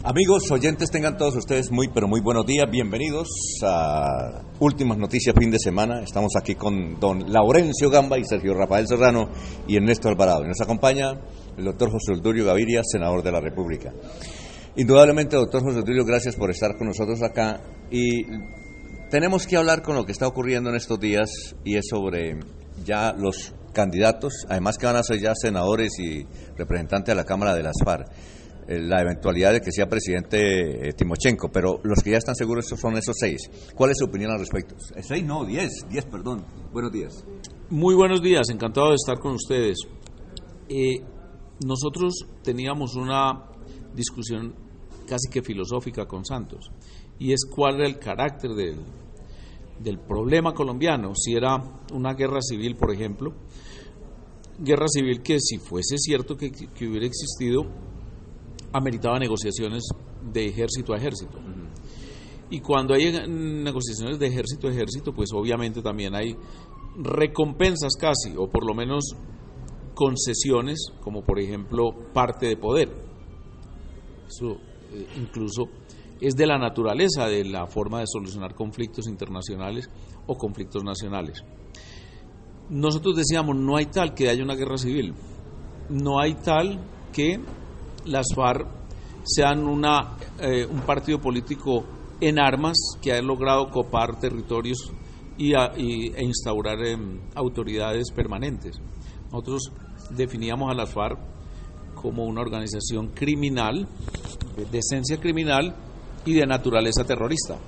Amigos, oyentes, tengan todos ustedes muy, pero muy buenos días. Bienvenidos a Últimas Noticias Fin de Semana. Estamos aquí con don Laurencio Gamba y Sergio Rafael Serrano y Ernesto Alvarado. Y nos acompaña el doctor José Obdulio Gaviria, senador de la República. Indudablemente, doctor José Obdulio, gracias por estar con nosotros acá. Y tenemos que hablar con lo que está ocurriendo en estos días, y es sobre ya los candidatos, además que van a ser ya senadores y representantes de la Cámara de las FARC. La eventualidad de que sea presidente Timochenko, pero los que ya están seguros son esos 6. ¿Cuál es su opinión al respecto? 6 no, 10, perdón. Buenos días. Muy buenos días, encantado de estar con ustedes. Nosotros teníamos una discusión casi que filosófica con Santos, y es cuál era el carácter del problema colombiano, si era una guerra civil, por ejemplo, guerra civil que, si fuese cierto que hubiera existido, ameritaba negociaciones de ejército a ejército. Y cuando hay negociaciones de ejército a ejército, pues obviamente también hay recompensas casi, o por lo menos concesiones, como por ejemplo parte de poder. Eso incluso es de la naturaleza de la forma de solucionar conflictos internacionales o conflictos nacionales. Nosotros decíamos, no hay tal que haya una guerra civil, no hay tal que las FARC sean un partido político en armas que ha logrado copar territorios e instaurar autoridades permanentes. Nosotros definíamos a las FARC como una organización criminal, de esencia criminal y de naturaleza terrorista.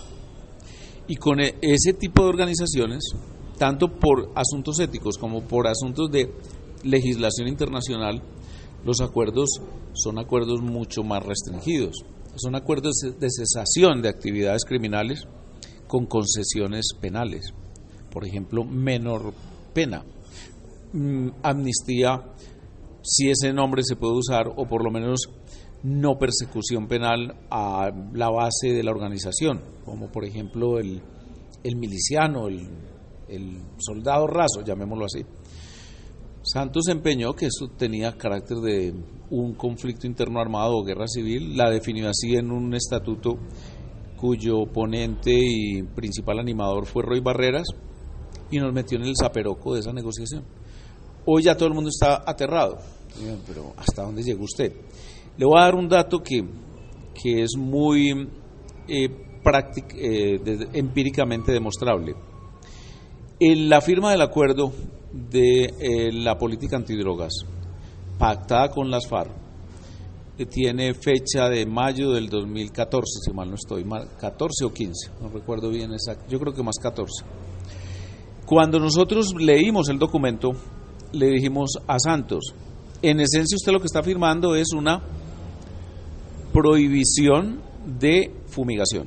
Y con ese tipo de organizaciones, tanto por asuntos éticos como por asuntos de legislación internacional, los acuerdos son acuerdos mucho más restringidos. Son acuerdos de cesación de actividades criminales con concesiones penales. Por ejemplo, menor pena, amnistía, si ese nombre se puede usar, o por lo menos no persecución penal a la base de la organización, como por ejemplo el miliciano, el soldado raso, llamémoslo así. Santos empeñó que esto tenía carácter de un conflicto interno armado o guerra civil, la definió así en un estatuto cuyo ponente y principal animador fue Roy Barreras, y nos metió en el zaperoco de esa negociación. Hoy ya todo el mundo está aterrado. Pero ¿hasta dónde llegó usted? Le voy a dar un dato que es muy empíricamente demostrable. En la firma del acuerdo de la política antidrogas pactada con las FARC, que tiene fecha de mayo del 2014, si mal no estoy, 14 o 15, no recuerdo bien exacto, yo creo que más 14. Cuando nosotros leímos el documento, le dijimos a Santos, en esencia usted lo que está firmando es una prohibición de fumigación.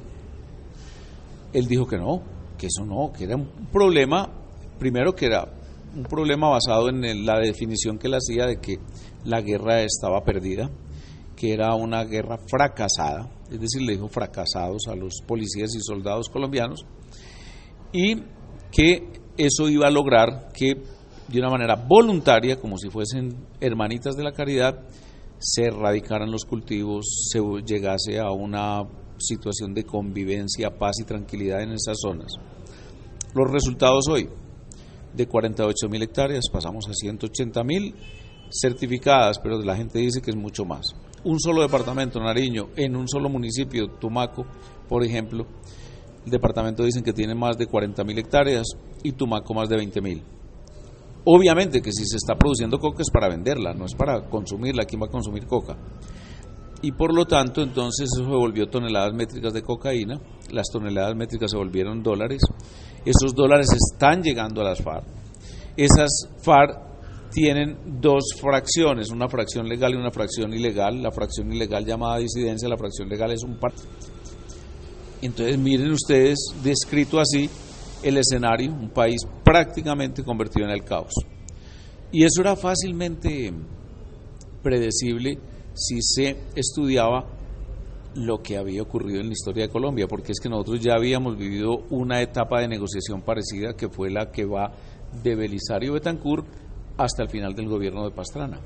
Él dijo que no, que eso no, que era un problema, primero que era un problema basado en la definición que él hacía de que la guerra estaba perdida, que era una guerra fracasada, es decir, le dijo fracasados a los policías y soldados colombianos, y que eso iba a lograr que de una manera voluntaria, como si fuesen hermanitas de la caridad, se erradicaran los cultivos, se llegase a una situación de convivencia, paz y tranquilidad en esas zonas. Los resultados hoy: de 48.000 hectáreas pasamos a 180.000 certificadas, pero la gente dice que es mucho más. Un solo departamento, Nariño, en un solo municipio, Tumaco, por ejemplo, el departamento dicen que tiene más de 40.000 hectáreas y Tumaco más de 20.000. Obviamente que si se está produciendo coca es para venderla, no es para consumirla. ¿Quién va a consumir coca? Y por lo tanto, entonces eso se volvió toneladas métricas de cocaína, las toneladas métricas se volvieron dólares, esos dólares están llegando a las FARC. Esas FARC tienen dos fracciones, una fracción legal y una fracción ilegal. La fracción ilegal llamada disidencia, la fracción legal es un partido. Entonces miren ustedes, descrito así, el escenario, un país prácticamente convertido en el caos. Y eso era fácilmente predecible si se estudiaba lo que había ocurrido en la historia de Colombia, porque es que nosotros ya habíamos vivido una etapa de negociación parecida, que fue la que va de Belisario Betancur hasta el final del gobierno de Pastrana.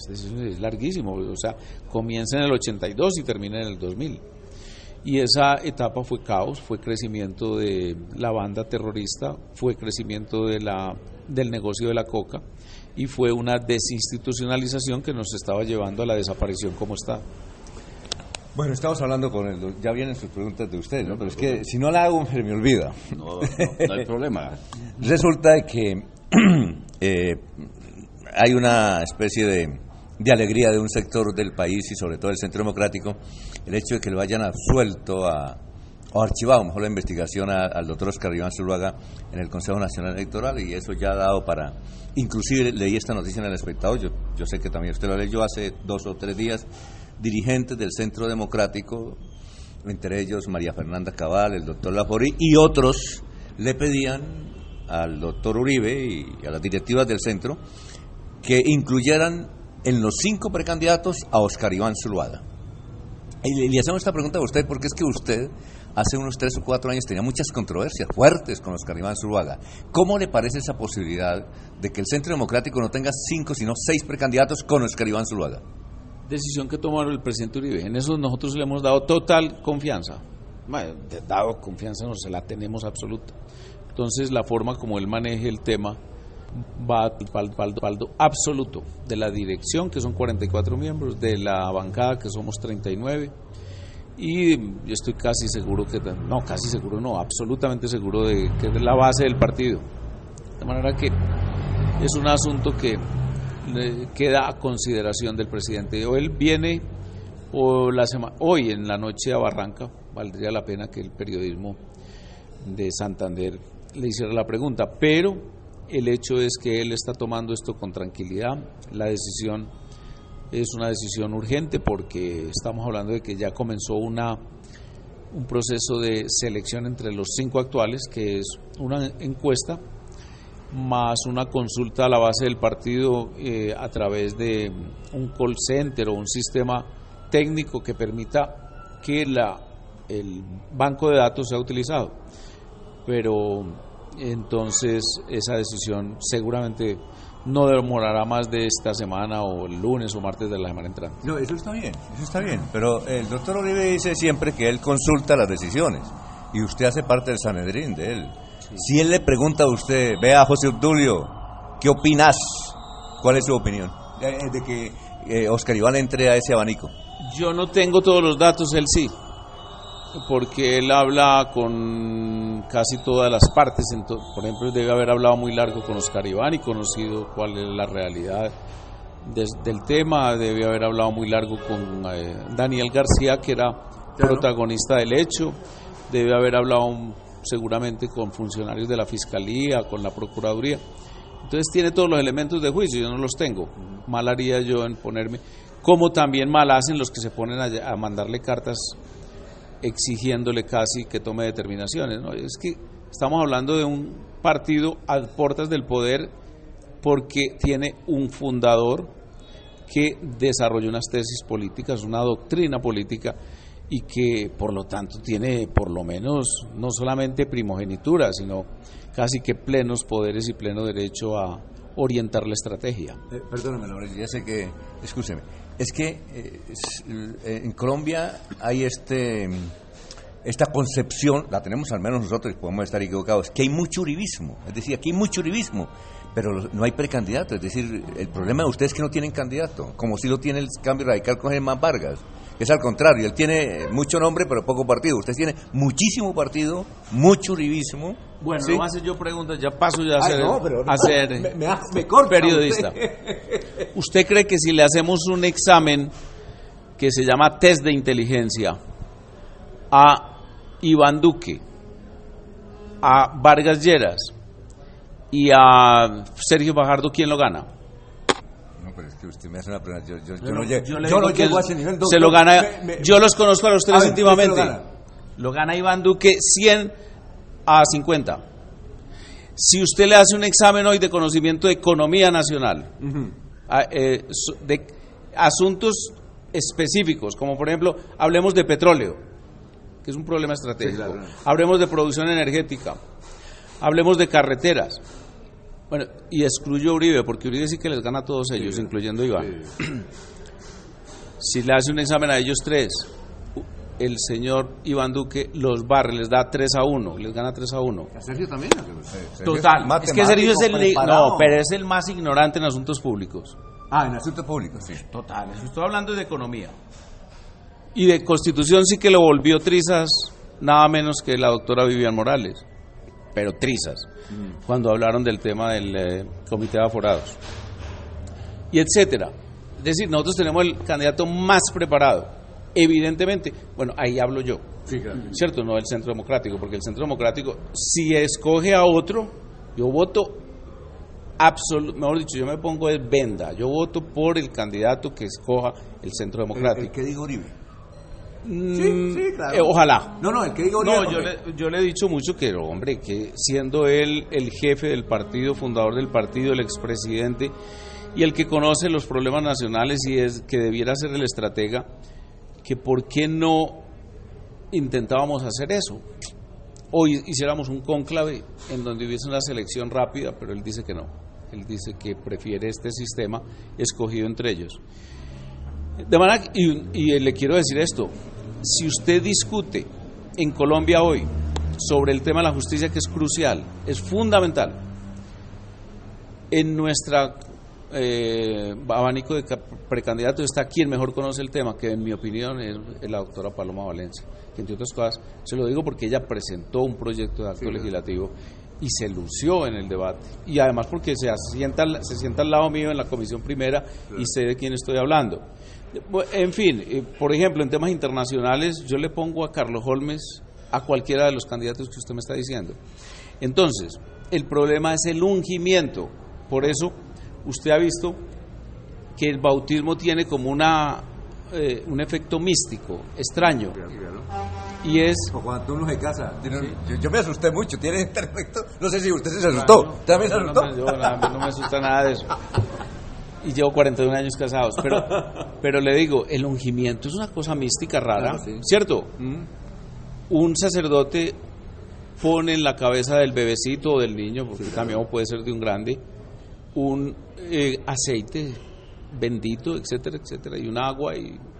Es larguísimo, o sea, comienza en el 82 y termina en el 2000. Y esa etapa fue caos, fue crecimiento de la banda terrorista, fue crecimiento del negocio de la coca y fue una desinstitucionalización que nos estaba llevando a la desaparición como está. Bueno, estamos hablando con él, ya vienen sus preguntas de usted, ¿no? Pero es que si no la hago se me olvida. No hay problema. Resulta que hay una especie de alegría de un sector del país y sobre todo del Centro Democrático, el hecho de que le hayan absuelto o archivado mejor la investigación al doctor Oscar Iván Zuluaga en el Consejo Nacional Electoral, y eso ya ha dado para, inclusive leí esta noticia en El Espectador, yo sé que también usted lo leyó hace 2 o 3 días, dirigentes del Centro Democrático, entre ellos María Fernanda Cabal, el doctor Lafori y otros, le pedían al doctor Uribe y a las directivas del centro que incluyeran en los 5 precandidatos a Oscar Iván Zuluaga. Y le hacemos esta pregunta a usted porque es que usted hace unos 3 o 4 años tenía muchas controversias fuertes con Oscar Iván Zuluaga. ¿Cómo le parece esa posibilidad de que el Centro Democrático no tenga 5 sino 6 precandidatos con Oscar Iván Zuluaga? Decisión que tomaron el presidente Uribe. En eso nosotros le hemos dado total confianza. Dado confianza, no se la tenemos absoluta. Entonces la forma como él maneje el tema va al respaldo absoluto de la dirección, que son 44 miembros, de la bancada, que somos 39, y yo estoy casi seguro absolutamente seguro de que es la base del partido. De manera que es un asunto que queda a consideración del presidente. Él viene hoy en la noche a Barranca, valdría la pena que el periodismo de Santander le hiciera la pregunta, pero el hecho es que él está tomando esto con tranquilidad. La decisión es una decisión urgente porque estamos hablando de que ya comenzó un proceso de selección entre los 5 actuales, que es una encuesta más una consulta a la base del partido a través de un call center o un sistema técnico que permita que el banco de datos sea utilizado. Pero entonces esa decisión seguramente no demorará más de esta semana o el lunes o martes de la semana entrante. No, eso está bien, pero el doctor Uribe dice siempre que él consulta las decisiones y usted hace parte del Sanedrín de él. Sí. Si él le pregunta a usted, vea José Obdulio, ¿qué opinas? ¿Cuál es su opinión de que Oscar Iván entre a ese abanico? Yo no tengo todos los datos, él sí, porque él habla con casi todas las partes. Por ejemplo, debe haber hablado muy largo con Oscar Iván y conocido cuál es la realidad del tema. Debe haber hablado muy largo con Daniel García, que era protagonista del hecho. Debe haber hablado seguramente con funcionarios de la Fiscalía, con la Procuraduría. Entonces tiene todos los elementos de juicio, yo no los tengo. Mal haría yo en ponerme, como también mal hacen los que se ponen a mandarle cartas exigiéndole casi que tome determinaciones, ¿no? Es que estamos hablando de un partido a puertas del poder porque tiene un fundador que desarrolló unas tesis políticas, una doctrina política, y que por lo tanto tiene por lo menos no solamente primogenitura, sino casi que plenos poderes y pleno derecho a orientar la estrategia. Perdóname, Laurencio, ya sé que, escúcheme, es que en Colombia hay esta concepción, la tenemos al menos nosotros y podemos estar equivocados, que hay mucho uribismo, es decir, aquí hay mucho uribismo, pero no hay precandidato, es decir, el problema de ustedes es que no tienen candidato, como si lo tiene el Cambio Radical con Germán Vargas. Es al contrario, él tiene mucho nombre pero poco partido. Usted tiene muchísimo partido, mucho uribismo. Bueno, ¿sí? No hace yo preguntas, ya paso ya a ser, me corta periodista. ¿Usted cree que si le hacemos un examen que se llama test de inteligencia a Iván Duque, a Vargas Lleras y a Sergio Fajardo, ¿quién lo gana? Pero es que usted me hace una pregunta, yo no llego a ese nivel. Se lo gana, yo los conozco a los tres íntimamente. Lo gana Iván Duque 100-50. Si usted le hace un examen hoy de conocimiento de economía nacional, de asuntos específicos, como por ejemplo, hablemos de petróleo, que es un problema estratégico, sí, claro. Hablemos de producción energética, hablemos de carreteras, Bueno, y excluyo a Uribe, porque Uribe sí que les gana a todos ellos, incluyendo a Iván. Si le hace un examen a ellos tres, el señor Iván Duque los barre, les da 3-1, les gana 3-1. ¿A Sergio también? Total, es que Sergio es pero es el más ignorante en asuntos públicos. En asuntos públicos, sí. Total, estoy hablando de economía. Y de Constitución sí que lo volvió trizas, nada menos que la doctora Vivian Morales, pero trizas, cuando hablaron del tema del Comité de Aforados, y etcétera. Es decir, nosotros tenemos el candidato más preparado, evidentemente. Bueno, ahí hablo yo, sí, claro. ¿Cierto? No el Centro Democrático, porque el Centro Democrático, si escoge a otro, yo voto mejor dicho, yo me pongo de venda, yo voto por el candidato que escoja el Centro Democrático. ¿El que diga Uribe? Sí, claro. Ojalá. No, el que diga Uribe. No, yo le he dicho mucho que, hombre, que siendo él el jefe del partido, fundador del partido, el expresidente, y el que conoce los problemas nacionales y es que debiera ser el estratega, que por qué no intentábamos hacer eso. Hoy hiciéramos un cónclave en donde hubiese una selección rápida, pero él dice que no. Él dice que prefiere este sistema escogido entre ellos. De manera, y le quiero decir esto, si usted discute en Colombia hoy sobre el tema de la justicia, que es crucial, es fundamental, en nuestra abanico de precandidatos está quien mejor conoce el tema, que en mi opinión es la doctora Paloma Valencia, que entre otras cosas, se lo digo porque ella presentó un proyecto de acto legislativo y se lució en el debate, y además porque se sienta al lado mío en la comisión primera y sé de quién estoy hablando. En fin, por ejemplo, en temas internacionales yo le pongo a Carlos Holmes a cualquiera de los candidatos que usted me está diciendo. Entonces, el problema es el ungimiento. Por eso usted ha visto que el bautismo tiene como un efecto místico, extraño. Y es... Cuando uno se casa. Yo me asusté mucho, tiene este efecto. No sé si usted se asustó. ¿También se asustó? No me asusta nada de eso. Y llevo 41 años casados. Pero le digo, el ungimiento es una cosa mística rara, claro, sí. ¿Cierto? Un sacerdote pone en la cabeza del bebecito o del niño, porque también puede ser de un grande, un aceite bendito, etcétera, etcétera, y un agua,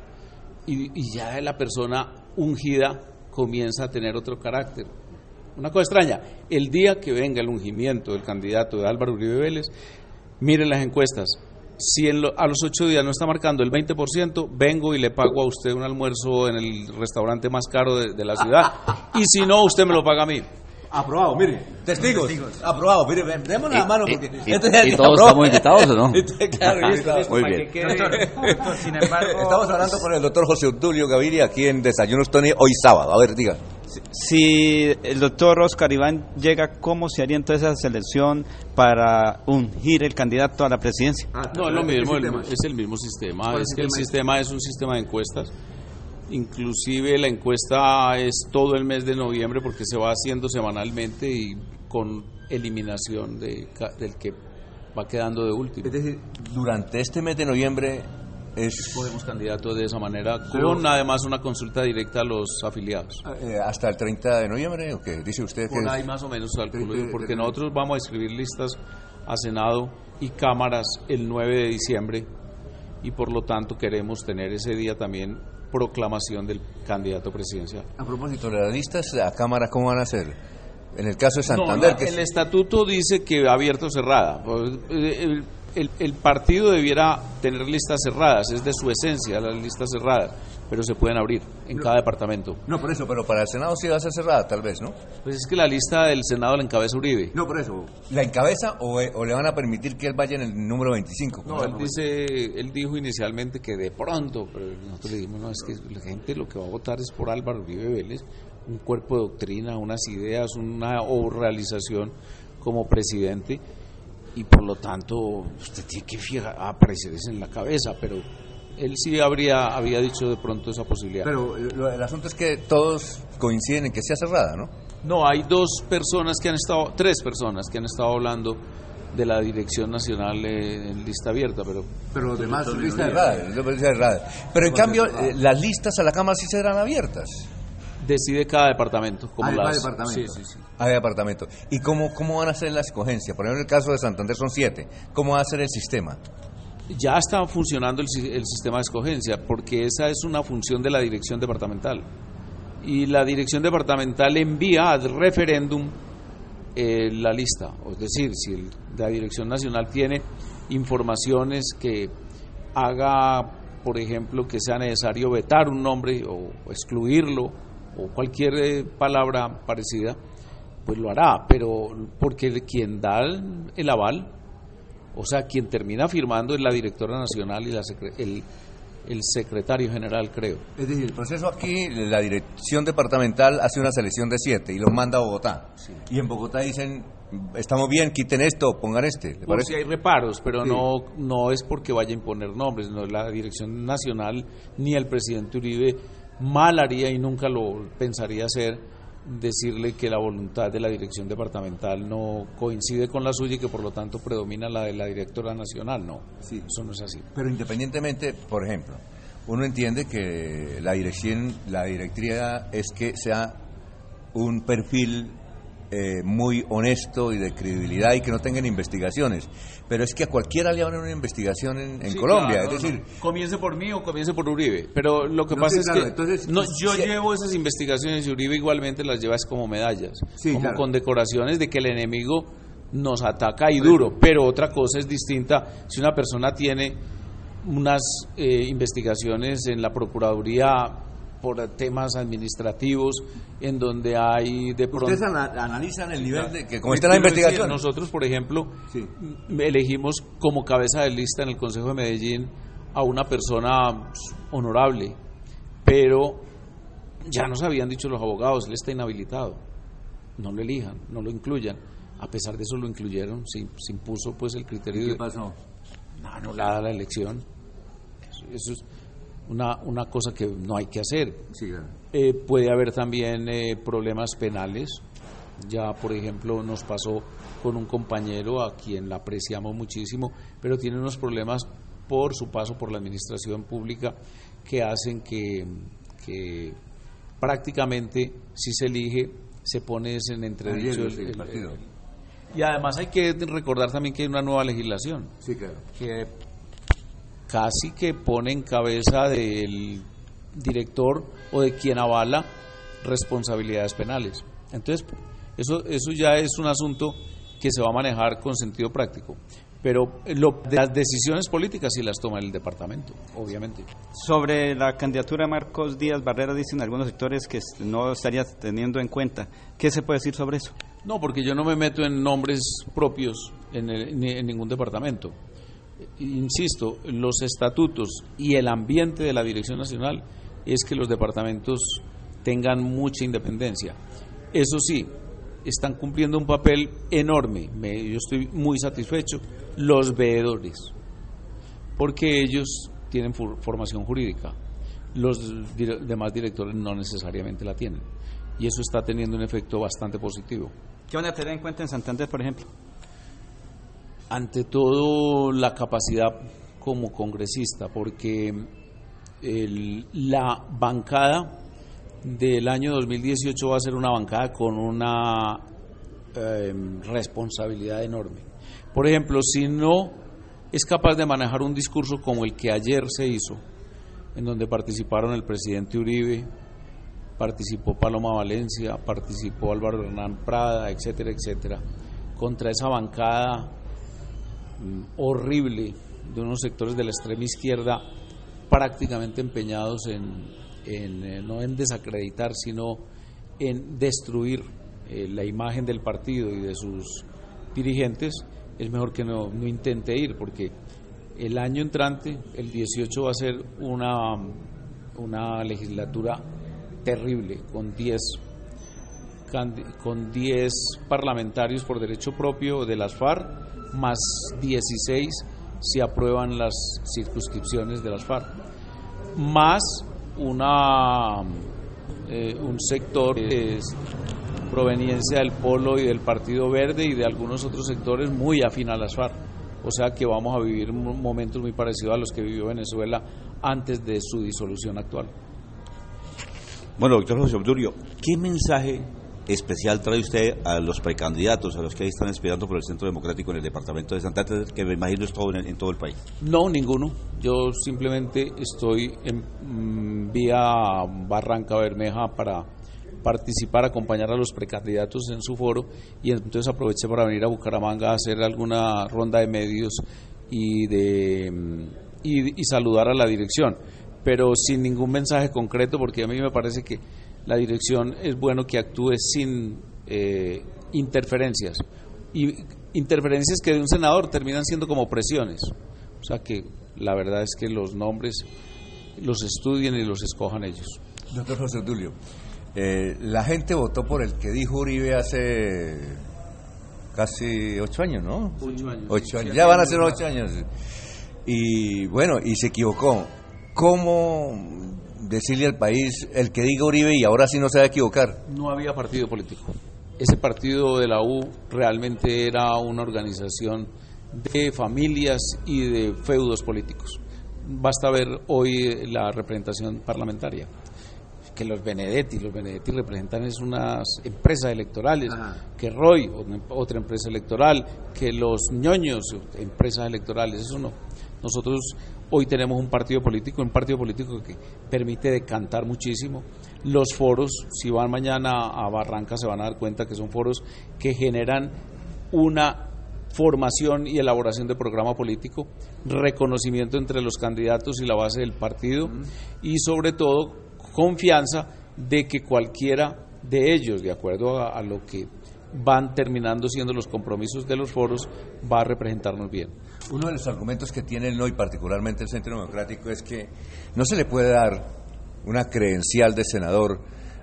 y ya la persona ungida comienza a tener otro carácter. Una cosa extraña, el día que venga el ungimiento del candidato de Álvaro Uribe Vélez, miren las encuestas, si a los 8 días no está marcando el 20%, vengo y le pago a usted un almuerzo en el restaurante más caro de la ciudad, y si no, usted me lo paga a mí. Aprobado, mire, testigos. Aprobado, mire, démosle la mano porque... ¿Y todos estamos invitados o no? Claro, listo. Muy bien. Sin embargo... Estamos hablando con el doctor José Obdulio Gaviria aquí en Desayunos Tony hoy sábado. A ver, diga. Si el doctor Oscar Iván llega, ¿cómo se haría entonces esa selección para ungir el candidato a la presidencia? No, es lo mismo, es el mismo sistema. Es que el sistema es un sistema de encuestas. Inclusive la encuesta es todo el mes de noviembre porque se va haciendo semanalmente y con eliminación del que va quedando de último. Es decir, durante este mes de noviembre escogemos candidatos de esa manera, con además una consulta directa a los afiliados. ¿Hasta el 30 de noviembre o qué? Dice usted que... Por ahí más o menos calculo, porque nosotros vamos a escribir listas a Senado y cámaras el 9 de diciembre y por lo tanto queremos tener ese día también proclamación del candidato presidencial. A propósito, las listas a Cámara, ¿cómo van a ser? En el caso de Santander... El estatuto dice que abierto o cerrada. El partido debiera tener listas cerradas, es de su esencia las listas cerradas, pero se pueden abrir en cada departamento. No, por eso, pero para el Senado sí va a ser cerrada, tal vez, ¿no? Pues es que la lista del Senado la encabeza Uribe. No, por eso. ¿La encabeza o le van a permitir que él vaya en el número 25? No, él dijo inicialmente que de pronto, pero nosotros le dijimos, no, es que la gente lo que va a votar es por Álvaro Uribe Vélez, un cuerpo de doctrina, unas ideas, una realización como presidente, y por lo tanto usted tiene que aparecerse en la cabeza, pero él sí había dicho de pronto esa posibilidad. Pero el asunto es que todos coinciden en que sea cerrada, ¿no? No, hay tres personas que han estado hablando de la Dirección Nacional en lista abierta, pero los demás lista cerrada. Pero en cambio las listas a la Cámara sí serán abiertas. Decide cada departamento. Cada departamento. Sí. Cada departamento. ¿Y cómo van a ser la escogencia? Por ejemplo, en el caso de Santander son 7. ¿Cómo va a ser el sistema? Ya está funcionando el sistema de escogencia, porque esa es una función de la dirección departamental. Y la dirección departamental envía al referéndum la lista. Es decir, si la dirección nacional tiene informaciones que haga, por ejemplo, que sea necesario vetar un nombre o excluirlo o cualquier palabra parecida, pues lo hará, pero porque quien da el aval, o sea, quien termina firmando es la directora nacional y el secretario general, creo. Es decir, el proceso aquí, la dirección departamental hace una selección de 7 y los manda a Bogotá. Sí. Y en Bogotá dicen, estamos bien, quiten esto, pongan este. ¿Le parece? Si hay reparos, pero sí. no es porque vaya a imponer nombres, no, la dirección nacional ni el presidente Uribe mal haría y nunca lo pensaría hacer, decirle que la voluntad de la dirección departamental no coincide con la suya y que por lo tanto predomina la de la directora nacional. No, sí. Eso no es así. Pero independientemente, por ejemplo, uno entiende que la directriz es que sea un perfil muy honesto y de credibilidad y que no tengan investigaciones, pero es que a cualquiera le abren una investigación en sí, Colombia, claro, es decir, comience por mí o comience por Uribe, pero lo que pasa es que entonces, yo llevo esas investigaciones y Uribe igualmente las lleva como medallas, sí, como condecoraciones de que el enemigo nos ataca y duro, pero otra cosa es distinta si una persona tiene unas investigaciones en la Procuraduría por temas administrativos en donde hay de pronto... ¿Ustedes analizan el nivel de que como está la investigación? Nosotros, por ejemplo, elegimos como cabeza de lista en el Consejo de Medellín a una persona honorable, pero ya nos habían dicho los abogados, él está inhabilitado, no lo elijan, no lo incluyan. A pesar de eso lo incluyeron, se impuso pues el criterio. ¿Qué pasó? Anulada la elección. Eso es una cosa que no hay que hacer. Sí, claro. Puede haber también problemas penales. Ya, por ejemplo, nos pasó con un compañero a quien la apreciamos muchísimo, pero tiene unos problemas por su paso por la administración pública que hacen que prácticamente, si se elige, se pone en entredicho el partido. Y además hay que recordar también que hay una nueva legislación. Sí, claro. Que casi que pone en cabeza del director o de quien avala responsabilidades penales. Entonces, eso ya es un asunto que se va a manejar con sentido práctico. Pero las decisiones políticas sí las toma el departamento, obviamente. Sobre la candidatura de Marcos Díaz Barrera, dicen algunos sectores que no estaría teniendo en cuenta. ¿Qué se puede decir sobre eso? No, porque yo no me meto en nombres propios en ningún departamento. Insisto, los estatutos y el ambiente de la Dirección Nacional es que los departamentos tengan mucha independencia. Eso sí, están cumpliendo un papel enorme. Yo estoy muy satisfecho. Los veedores, porque ellos tienen formación jurídica. Los demás directores no necesariamente la tienen. Y eso está teniendo un efecto bastante positivo. ¿Qué van a tener en cuenta en Santander, por ejemplo? Ante todo, la capacidad como congresista, porque la bancada del año 2018 va a ser una bancada con una responsabilidad enorme. Por ejemplo, si no es capaz de manejar un discurso como el que ayer se hizo, en donde participaron el presidente Uribe, participó Paloma Valencia, participó Álvaro Hernán Prada, etcétera, etcétera, contra esa bancada horrible de unos sectores de la extrema izquierda prácticamente empeñados no en desacreditar, sino en destruir la imagen del partido y de sus dirigentes, es mejor que no intente ir, porque el año entrante, el 18, va a ser una legislatura terrible, con 10 parlamentarios por derecho propio de las FARC, más 16 si aprueban las circunscripciones de las FARC, más un sector que es proveniencia del Polo y del Partido Verde y de algunos otros sectores muy afín a las FARC. O sea que vamos a vivir momentos muy parecidos a los que vivió Venezuela antes de su disolución actual. Bueno, doctor José Obdulio, ¿qué mensaje especial trae usted a los precandidatos, a los que ahí están esperando por el Centro Democrático en el departamento de Santander, que me imagino es todo en todo el país? No, ninguno. Yo simplemente estoy en vía Barranca Bermeja para participar, acompañar a los precandidatos en su foro, y entonces aproveché para venir a Bucaramanga a hacer alguna ronda de medios y saludar a la dirección, pero sin ningún mensaje concreto, porque a mí me parece que la dirección es bueno que actúe sin interferencias, y interferencias que de un senador terminan siendo como presiones. O sea que la verdad es que los nombres los estudien y los escojan ellos. Doctor José Obdulio, la gente votó por el que dijo Uribe hace casi 8 años, ¿no? 8 años. 8 años, ya van a ser 8 años. Y bueno, y se equivocó. ¿Cómo decirle al país el que diga Uribe y ahora sí no se va a equivocar? No había partido político. Ese partido de la U realmente era una organización de familias y de feudos políticos. Basta ver hoy la representación parlamentaria, que los Benedetti representan es unas empresas electorales, que Roy, otra empresa electoral, que los ñoños, empresas electorales, eso no. Nosotros hoy tenemos un partido político que permite decantar muchísimo. Los foros, si van mañana a Barranca se van a dar cuenta que son foros que generan una formación y elaboración de programa político, reconocimiento entre los candidatos y la base del partido, y sobre todo confianza de que cualquiera de ellos, de acuerdo a lo que van terminando siendo los compromisos de los foros, va a representarnos bien. Uno de los argumentos que tiene el NOI, particularmente el Centro Democrático, es que no se le puede dar una credencial de senador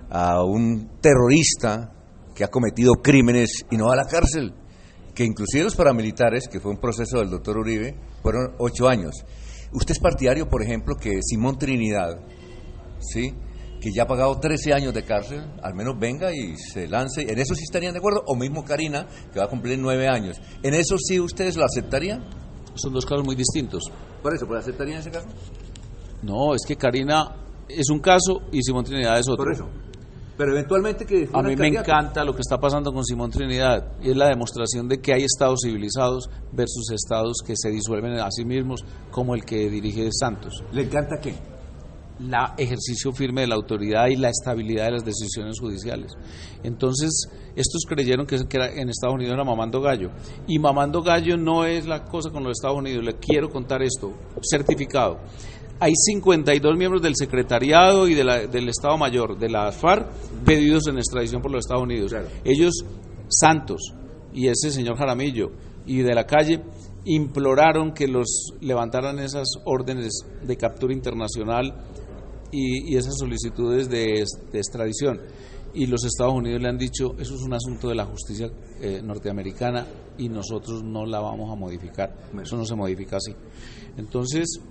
a un terrorista que ha cometido crímenes y no va a la cárcel, que inclusive los paramilitares, que fue un proceso del doctor Uribe, fueron 8 años. ¿Usted es partidario, por ejemplo, que Simón Trinidad, ¿sí?, que ya ha pagado 13 años de cárcel, al menos venga y se lance? ¿En eso sí estarían de acuerdo? O mismo Karina, que va a cumplir 9 años. ¿En eso sí ustedes lo aceptarían? Son dos casos muy distintos. ¿Por eso? ¿Por aceptarían ese caso? No, es que Karina es un caso y Simón Trinidad es otro. Por eso. Pero eventualmente que... A mí me encanta lo que está pasando con Simón Trinidad, y es la demostración de que hay estados civilizados versus estados que se disuelven a sí mismos, como el que dirige Santos. ¿Le encanta qué? El ejercicio firme de la autoridad y la estabilidad de las decisiones judiciales. Entonces, estos creyeron que en Estados Unidos era mamando gallo, y mamando gallo no es la cosa con los Estados Unidos. Le quiero contar esto, certificado. Hay 52 miembros del secretariado y del Estado Mayor de la FARC pedidos en extradición por los Estados Unidos. Claro. Ellos, Santos y ese señor Jaramillo y de la Calle, imploraron que los levantaran esas órdenes de captura internacional y esas solicitudes de extradición, y los Estados Unidos le han dicho: eso es un asunto de la justicia norteamericana y nosotros no la vamos a modificar. Eso no se modifica así. Entonces,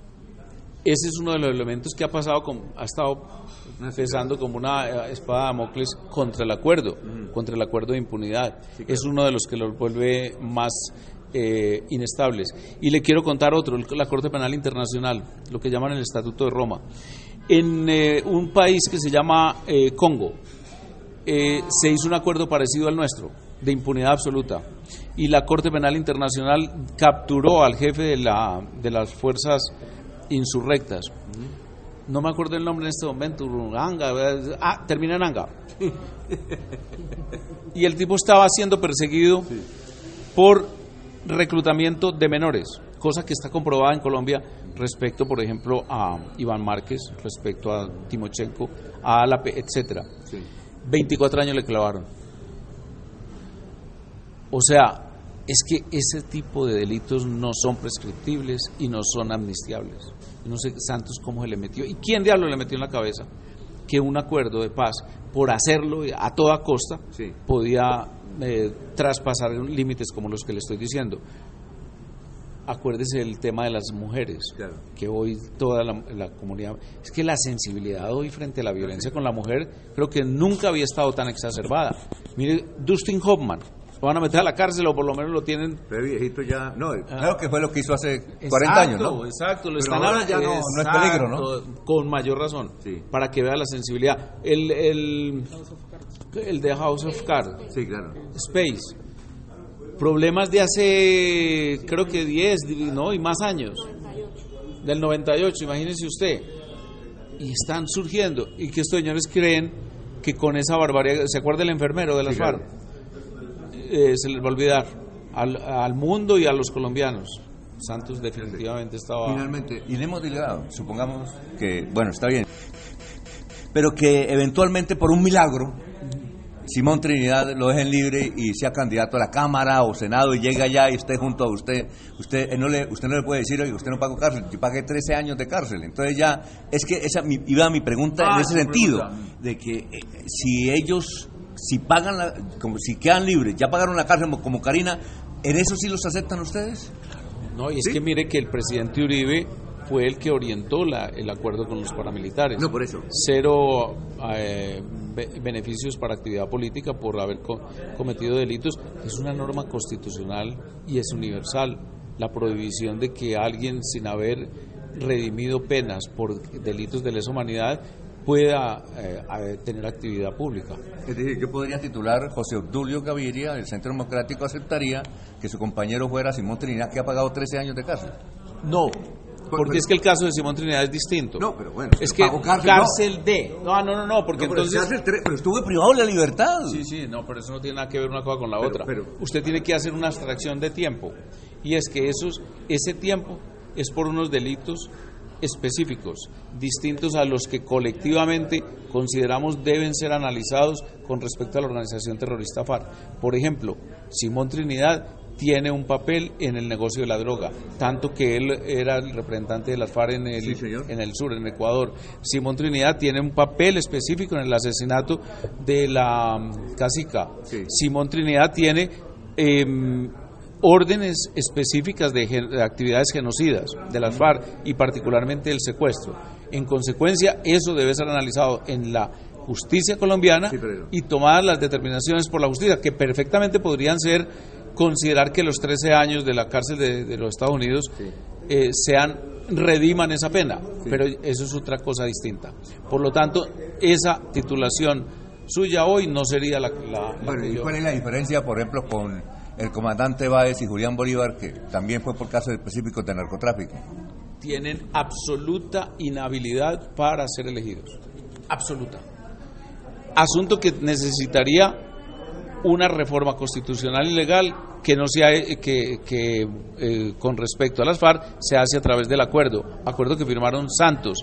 ese es uno de los elementos que ha estado pesando como una espada de Damocles contra el acuerdo de impunidad. Sí, claro. Es uno de los que los vuelve más inestables. Y le quiero contar otro, la Corte Penal Internacional, lo que llaman el Estatuto de Roma. En un país que se llama Congo, se hizo un acuerdo parecido al nuestro, de impunidad absoluta, y la Corte Penal Internacional capturó al jefe de las fuerzas insurrectas. No me acuerdo el nombre en este momento. Termina en Anga. Y el tipo estaba siendo perseguido por reclutamiento de menores, cosa que está comprobada en Colombia respecto, por ejemplo, a Iván Márquez, respecto a Timochenko, a Alape, etcétera. 24 años le clavaron. O sea, es que ese tipo de delitos no son prescriptibles y no son amnistiables. No sé Santos cómo se le metió, y quién diablo le metió en la cabeza que un acuerdo de paz, por hacerlo a toda costa, podía traspasar límites como los que le estoy diciendo. Acuérdese el tema de las mujeres, claro, que hoy toda la comunidad... Es que la sensibilidad hoy frente a la violencia con la mujer creo que nunca había estado tan exacerbada. Mire, Dustin Hoffman, Lo van a meter a la cárcel o por lo menos lo tienen. Pero viejito ya. No, claro que fue lo que hizo hace 40 años, ¿no? Exacto, lo Pero están ahora ya no es peligro, ¿no? Con mayor razón, Sí. para que vea la sensibilidad. El de House of Cards, Sí, claro. Space, problemas de hace, creo que 10, ¿no? Y más años. Del 98, imagínese usted. Y están surgiendo. Y que estos señores creen que con esa barbaridad, ¿se acuerda el enfermero de las Sí, claro. FARC? Se les va a olvidar al mundo y a los colombianos. Santos definitivamente estaba... Finalmente, y le hemos delegado, supongamos que, bueno, está bien, pero que eventualmente por un milagro Simón Trinidad lo dejen libre y sea candidato a la Cámara o Senado y llega allá y esté junto a usted no le puede decir, oye, usted no pagó cárcel, yo pagué 13 años de cárcel. Entonces ya, es que esa iba mi pregunta en ese sentido, de que si ellos, si pagan, como si quedan libres, ya pagaron la cárcel como Karina, ¿en eso sí los aceptan ustedes? No, y es ¿Sí? que mire que el presidente Uribe fue el que orientó el acuerdo con los paramilitares. No, por eso. 0 beneficios para actividad política por haber cometido delitos. Es una norma constitucional y es universal. La prohibición de que alguien sin haber redimido penas por delitos de lesa humanidad pueda tener actividad pública. Es decir, yo podría titular José Obdulio Gaviria, del Centro Democrático aceptaría que su compañero fuera Simón Trinidad, que ha pagado 13 años de cárcel. No, porque es que el caso de Simón Trinidad es distinto. No, pero bueno, es que pagó cárcel de... No, porque No, pero entonces... pero estuvo privado de la libertad. Sí, no, pero eso no tiene nada que ver una cosa con la otra. Pero- Usted tiene que hacer una abstracción de tiempo. Y es que ese tiempo es por unos delitos específicos, distintos a los que colectivamente consideramos deben ser analizados con respecto a la organización terrorista FARC. Por ejemplo, Simón Trinidad tiene un papel en el negocio de la droga, tanto que él era el representante de las FARC Sí, señor. en el sur, en Ecuador. Simón Trinidad tiene un papel específico en el asesinato de la cacica. Sí. Simón Trinidad tiene órdenes específicas de actividades genocidas de las FARC y particularmente el secuestro. En consecuencia, eso debe ser analizado en la justicia colombiana Sí, pero- y tomadas las determinaciones por la justicia, que perfectamente podrían ser considerar que los 13 años de la cárcel de los Estados Unidos rediman esa pena, pero eso es otra cosa distinta. Por lo tanto, esa titulación suya hoy no sería la Bueno, que ¿y yo- cuál es la diferencia, por ejemplo, con el comandante Báez y Julián Bolívar, que también fue por casos específicos de narcotráfico? Tienen absoluta inhabilidad para ser elegidos. Absoluta. Asunto que necesitaría una reforma constitucional y legal que no sea con respecto a las FARC se hace a través del acuerdo que firmaron Santos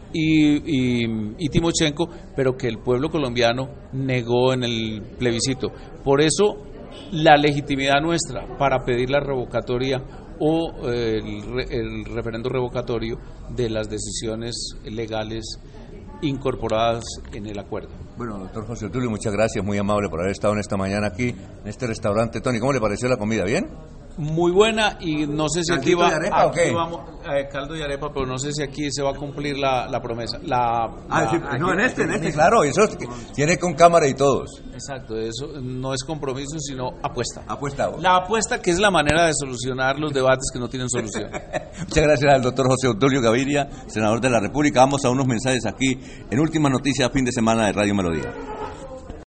y Timochenko, pero que el pueblo colombiano negó en el plebiscito. Por eso la legitimidad nuestra para pedir la revocatoria o el referendo revocatorio de las decisiones legales incorporadas en el acuerdo. Bueno, doctor José Tulio, muchas gracias, muy amable por haber estado en esta mañana aquí, en este restaurante. Tony, ¿cómo le pareció la comida? ¿Bien? Muy buena, y no sé si aquí ¿Caldito va de arepa o qué? caldo y arepa, pero no sé si aquí se va a cumplir la promesa. Claro, eso tiene con cámara y todos. Exacto, eso no es compromiso, sino apuesta. Apuesta. La apuesta, que es la manera de solucionar los debates que no tienen solución. Muchas gracias al doctor José Obdulio Gaviria, senador de la República. Vamos a unos mensajes aquí en Últimas Noticias, fin de semana de Radio Melodía.